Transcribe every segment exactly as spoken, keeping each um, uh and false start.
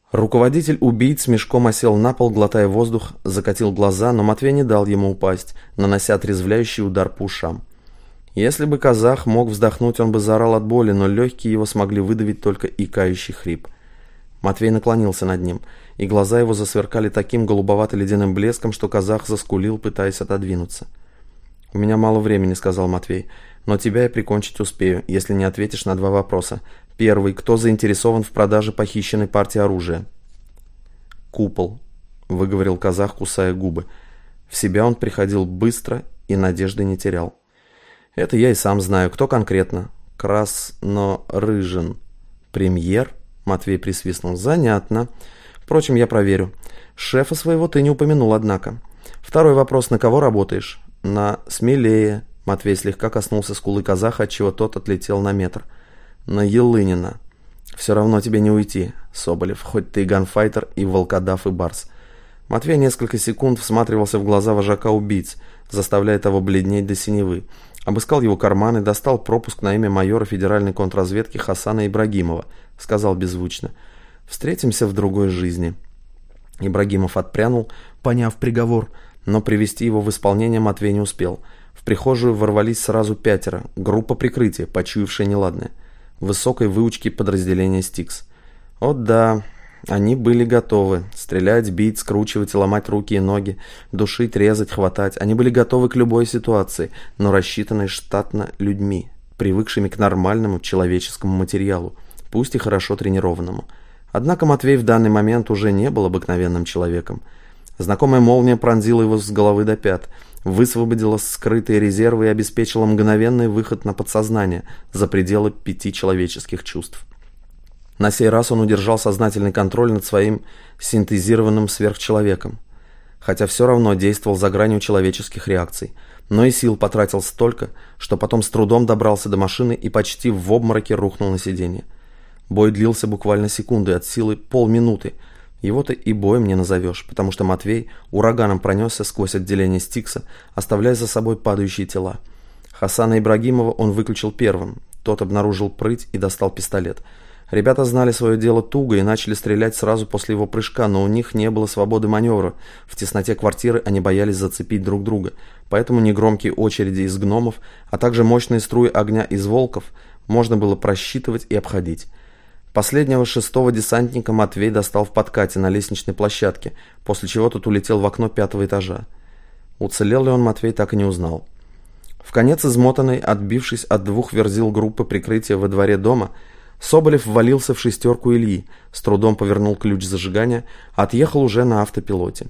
Руководитель убийц мешком осел на пол, глотая воздух, закатил глаза, но Матвей не дал ему упасть, нанося отрезвляющий удар по ушам. Если бы казах мог вздохнуть, он бы заорал от боли, но легкие его смогли выдавить только икающий хрип. Матвей наклонился над ним, и глаза его засверкали таким голубовато-ледяным блеском, что казах заскулил, пытаясь отодвинуться. «У меня мало времени», — сказал Матвей, — «но тебя я прикончить успею, если не ответишь на два вопроса. Первый. Кто заинтересован в продаже похищенной партии оружия?» «Купол», — выговорил казах, кусая губы. В себя он приходил быстро и надежды не терял. «Это я и сам знаю. Кто конкретно?» «Красно-Рыжин». «Премьер?» — Матвей присвистнул. «Занятно. Впрочем, я проверю. Шефа своего ты не упомянул, однако. Второй вопрос. На кого работаешь?» «На Смелее». Матвей слегка коснулся скулы казаха, отчего тот отлетел на метр. «На Елынина. Все равно тебе не уйти, Соболев, хоть ты и ганфайтер, и волкодав, и барс». Матвей несколько секунд всматривался в глаза вожака убийц, заставляя того бледнеть до синевы. Обыскал его карманы, достал пропуск на имя майора федеральной контрразведки Хасана Ибрагимова. Сказал беззвучно: «Встретимся в другой жизни». Ибрагимов отпрянул, поняв приговор, но привести его в исполнение Матвей не успел. В прихожую ворвались сразу пятеро, группа прикрытия, почуявшая неладное. Высокой выучки подразделения «Стикс». О да, они были готовы стрелять, бить, скручивать и ломать руки и ноги, душить, резать, хватать. Они были готовы к любой ситуации, но рассчитанные штатно людьми, привыкшими к нормальному человеческому материалу, пусть и хорошо тренированному. Однако Матвей в данный момент уже не был обыкновенным человеком. Знакомая молния пронзила его с головы до пят, высвободила скрытые резервы и обеспечила мгновенный выход на подсознание за пределы пяти человеческих чувств. На сей раз он удержал сознательный контроль над своим синтезированным сверхчеловеком, хотя все равно действовал за гранью человеческих реакций, но и сил потратил столько, что потом с трудом добрался до машины и почти в обмороке рухнул на сиденье. Бой длился буквально секунды, от силы полминуты. Его-то и боем не назовешь, потому что Матвей ураганом пронесся сквозь отделение «Стикса», оставляя за собой падающие тела. Хасана Ибрагимова он выключил первым. Тот обнаружил прыть и достал пистолет. Ребята знали свое дело туго и начали стрелять сразу после его прыжка, но у них не было свободы маневра. В тесноте квартиры они боялись зацепить друг друга, поэтому негромкие очереди из гномов, а также мощные струи огня из волков можно было просчитывать и обходить. Последнего шестого десантника Матвей достал в подкате на лестничной площадке, после чего тот улетел в окно пятого этажа. Уцелел ли он, Матвей так и не узнал. Вконец измотанный, отбившись от двух верзил группы прикрытия во дворе дома, Соболев ввалился в шестерку Ильи, с трудом повернул ключ зажигания, отъехал уже на автопилоте.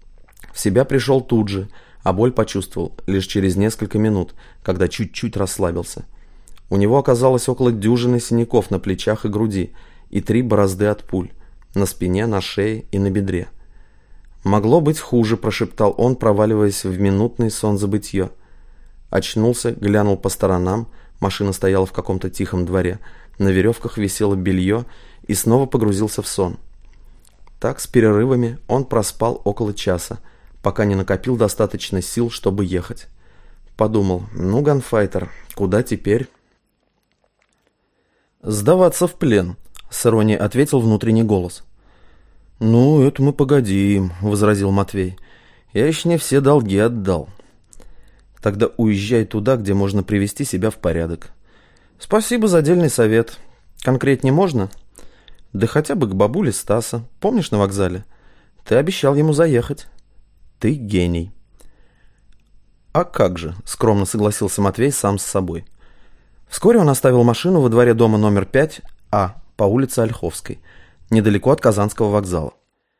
В себя пришел тут же, а боль почувствовал лишь через несколько минут, когда чуть-чуть расслабился. У него оказалось около дюжины синяков на плечах и груди и три борозды от пуль, на спине, на шее и на бедре. «Могло быть хуже», — прошептал он, проваливаясь в минутный сон забытье. Очнулся, глянул по сторонам, машина стояла в каком-то тихом дворе, на веревках висело белье, и снова погрузился в сон. Так, с перерывами, он проспал около часа, пока не накопил достаточно сил, чтобы ехать. Подумал: ну, ганфайтер, куда теперь? «Сдаваться в плен», — с иронией ответил внутренний голос. «Ну, это мы погодим», — возразил Матвей. «Я еще не все долги отдал». «Тогда уезжай туда, где можно привести себя в порядок». «Спасибо за дельный совет. Конкретнее можно?» «Да хотя бы к бабуле Стаса. Помнишь, на вокзале? Ты обещал ему заехать». «Ты гений». «А как же», — скромно согласился Матвей сам с собой. Вскоре он оставил машину во дворе дома номер пять А по улице Ольховской, недалеко от Казанского вокзала.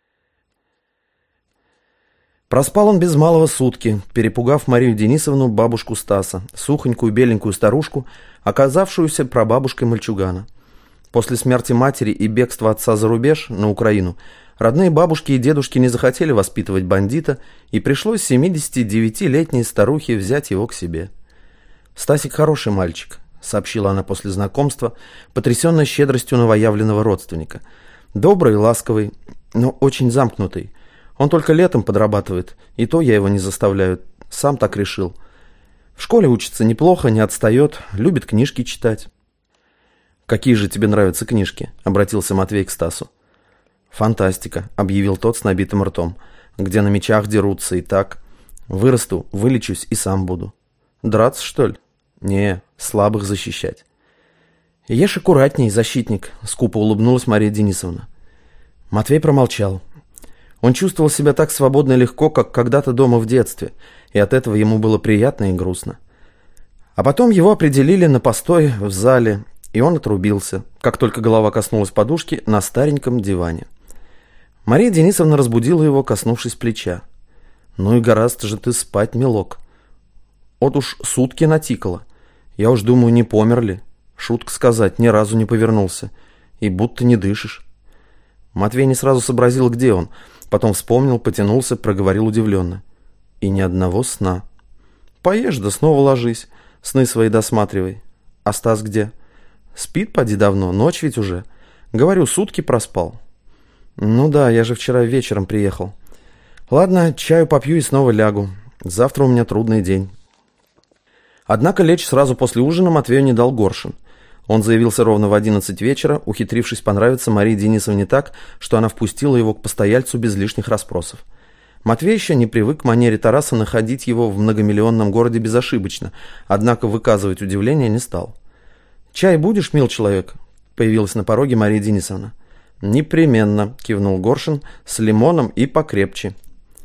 Проспал он без малого сутки, перепугав Марию Денисовну, бабушку Стаса, сухонькую беленькую старушку, оказавшуюся прабабушкой мальчугана. После смерти матери и бегства отца за рубеж, на Украину, родные бабушки и дедушки не захотели воспитывать бандита, и пришлось семидесятидевятилетней старухе взять его к себе. «Стасик хороший мальчик», — сообщила она после знакомства, потрясенная щедростью новоявленного родственника. «Добрый, ласковый, но очень замкнутый. Он только летом подрабатывает, и то я его не заставляю, сам так решил. В школе учится неплохо, не отстает, любит книжки читать». «Какие же тебе нравятся книжки?» — обратился Матвей к Стасу. «Фантастика», — объявил тот с набитым ртом. «Где на мечах дерутся и так. Вырасту, вылечусь и сам буду». «Драться, что ли?» «Не, слабых защищать». «Ешь аккуратней, защитник», — скупо улыбнулась Мария Денисовна. Матвей промолчал. Он чувствовал себя так свободно и легко, как когда-то дома в детстве, и от этого ему было приятно и грустно. А потом его определили на постой в зале, и он отрубился, как только голова коснулась подушки на стареньком диване. Мария Денисовна разбудила его, коснувшись плеча. «Ну и гораздо же ты спать, милок. Вот уж сутки натикало. Я уж думаю, не помер ли. Шутка сказать, ни разу не повернулся. И будто не дышишь». Матвей не сразу сообразил, где он. Потом вспомнил, потянулся, проговорил удивленно. «И ни одного сна». «Поешь, да снова ложись. Сны свои досматривай. А Стас где?» «Спит, поди, давно. Ночь ведь уже. Говорю, сутки проспал». «Ну да, я же вчера вечером приехал. Ладно, чаю попью и снова лягу. Завтра у меня трудный день». Однако лечь сразу после ужина Матвею не дал Горшин. Он заявился ровно в одиннадцать вечера, ухитрившись понравиться Марии Денисовне так, что она впустила его к постояльцу без лишних расспросов. Матвей еще не привык к манере Тараса находить его в многомиллионном городе безошибочно, однако выказывать удивление не стал. «Чай будешь, мил человек?» — появилась на пороге Мария Денисовна. «Непременно», — кивнул Горшин, — «с лимоном и покрепче».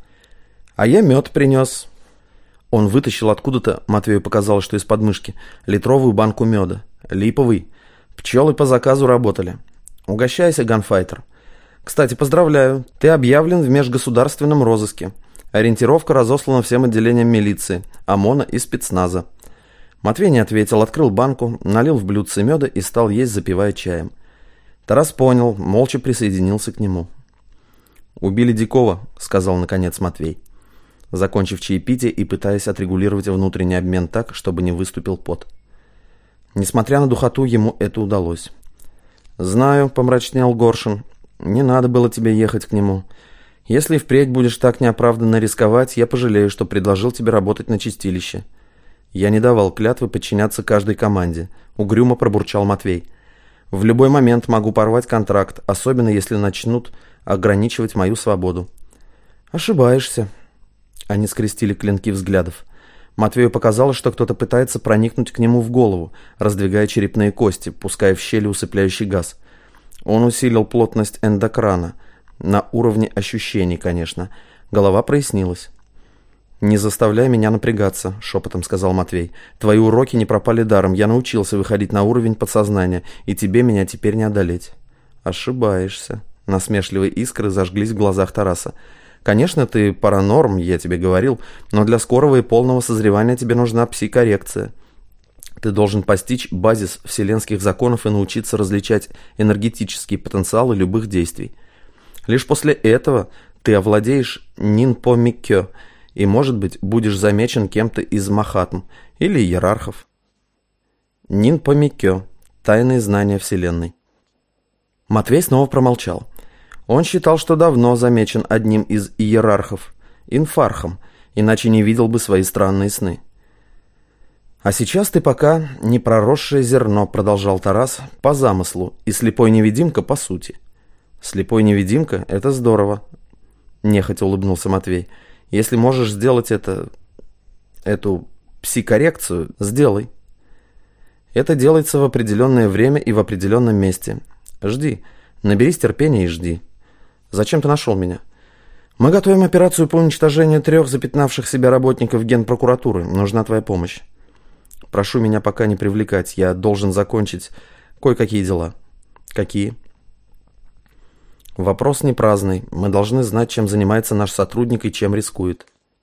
«А я мед принес». Он вытащил откуда-то, Матвею показалось, что из подмышки, литровую банку меда. Липовый. Пчелы по заказу работали. Угощайся, ганфайтер. Кстати, поздравляю, ты объявлен в межгосударственном розыске. Ориентировка разослана всем отделениям милиции, ОМОНа и спецназа. Матвей не ответил, открыл банку, налил в блюдце меда и стал есть, запивая чаем. Тарас понял, молча присоединился к нему. «Убили Дикова», — сказал наконец Матвей, закончив чаепитие и пытаясь отрегулировать внутренний обмен так, чтобы не выступил пот. Несмотря на духоту, ему это удалось. «Знаю», — помрачнел Горшин, — «не надо было тебе ехать к нему. Если впредь будешь так неоправданно рисковать, я пожалею, что предложил тебе работать на чистилище». «Я не давал клятвы подчиняться каждой команде», — угрюмо пробурчал Матвей. «В любой момент могу порвать контракт, особенно если начнут ограничивать мою свободу». «Ошибаешься». Они скрестили клинки взглядов. Матвею показалось, что кто-то пытается проникнуть к нему в голову, раздвигая черепные кости, пуская в щели усыпляющий газ. Он усилил плотность эндокрана. На уровне ощущений, конечно. Голова прояснилась. «Не заставляй меня напрягаться», — шепотом сказал Матвей. «Твои уроки не пропали даром. Я научился выходить на уровень подсознания, и тебе меня теперь не одолеть». «Ошибаешься». Насмешливые искры зажглись в глазах Тараса. «Конечно, ты паранорм, я тебе говорил, но для скорого и полного созревания тебе нужна психокоррекция. Ты должен постичь базис вселенских законов и научиться различать энергетические потенциалы любых действий. Лишь после этого ты овладеешь нинпо-миккё и, может быть, будешь замечен кем-то из махатм или иерархов». Нинпо-миккё – тайные знания Вселенной. Матвей снова промолчал. Он считал, что давно замечен одним из иерархов, инфархом, иначе не видел бы свои странные сны. «А сейчас ты пока не проросшее зерно», — продолжал Тарас, — «по замыслу, и слепой невидимка по сути». «Слепой невидимка — это здорово», — нехотя улыбнулся Матвей. «Если можешь сделать это... эту псикоррекцию, сделай. Это делается в определенное время и в определенном месте. Жди, наберись терпения и жди. Зачем ты нашел меня?» «Мы готовим операцию по уничтожению трех запятнавших себя работников Генпрокуратуры. Нужна твоя помощь. Прошу меня пока не привлекать. Я должен закончить кое-какие дела». «Какие?» «Вопрос не праздный. Мы должны знать, чем занимается наш сотрудник и чем рискует».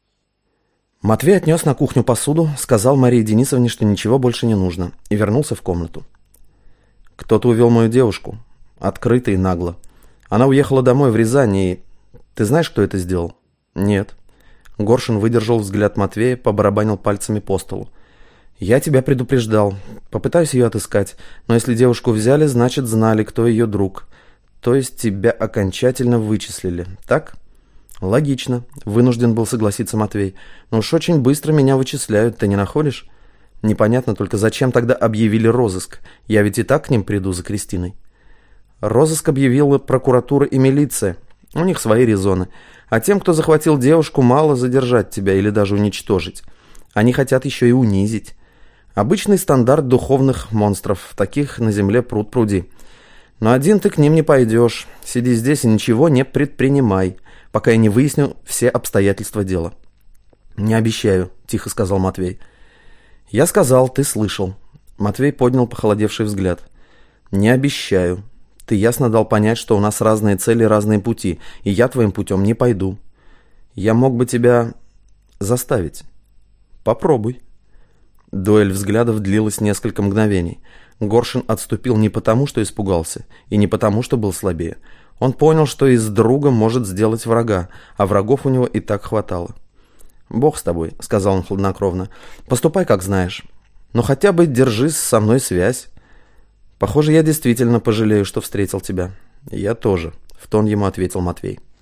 Матвей отнес на кухню посуду, сказал Марии Денисовне, что ничего больше не нужно, и вернулся в комнату. «Кто-то увел мою девушку. Открыто и нагло. Она уехала домой в Рязань, и... Ты знаешь, кто это сделал?» «Нет». Горшин выдержал взгляд Матвея, побарабанил пальцами по столу. «Я тебя предупреждал. Попытаюсь ее отыскать. Но если девушку взяли, значит, знали, кто ее друг. То есть тебя окончательно вычислили. Так?» «Логично», — вынужден был согласиться Матвей. «Но уж очень быстро меня вычисляют, ты не находишь? Непонятно только, зачем тогда объявили розыск? Я ведь и так к ним приду за Кристиной». Розыск объявила прокуратура и милиция. У них свои резоны. А тем, кто захватил девушку, мало задержать тебя или даже уничтожить. Они хотят еще и унизить. Обычный стандарт духовных монстров. Таких на земле пруд пруди. Но один ты к ним не пойдешь. Сиди здесь и ничего не предпринимай, пока я не выясню все обстоятельства дела. «Не обещаю», — тихо сказал Матвей. «Я сказал, ты слышал». Матвей поднял похолодевший взгляд. «Не обещаю. Ты ясно дал понять, что у нас разные цели, разные пути, и я твоим путем не пойду. Я мог бы тебя заставить. Попробуй». Дуэль взглядов длилась несколько мгновений. Горшин отступил не потому, что испугался, и не потому, что был слабее. Он понял, что из друга может сделать врага, а врагов у него и так хватало. «Бог с тобой», — сказал он хладнокровно. «Поступай, как знаешь. Но хотя бы держи со мной связь. Похоже, я действительно пожалею, что встретил тебя». «Я тоже», — в тон ему ответил Матвей.